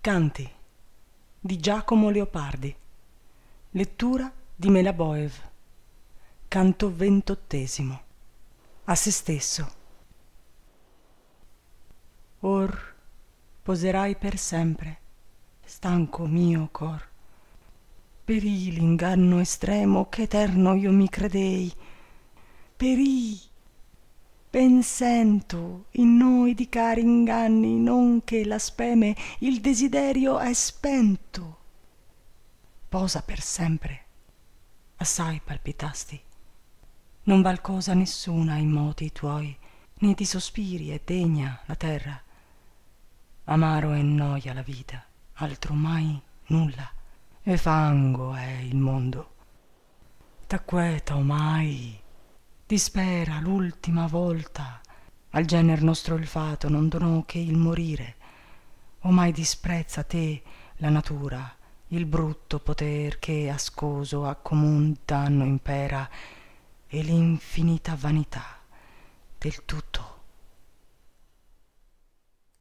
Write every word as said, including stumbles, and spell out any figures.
Canti di Giacomo Leopardi. Lettura di Melaboev. Canto ventottesimo. A se stesso. Or poserai per sempre, stanco mio cor. Perì l'inganno estremo che eterno io mi credei. Perì, ben sento in noi di cari inganni, non che la speme il desiderio è spento. Posa per sempre, assai palpitasti, non val cosa nessuna i moti tuoi, né di sospiri è degna la terra. Amaro è noia la vita, altro mai nulla, e fango è il mondo. T'acqueta omai, dispera l'ultima volta, al gener nostro il fato non donò che il morire. Omai disprezza te la natura, il brutto poter che ascoso a comun danno impera, e l'infinita vanità del tutto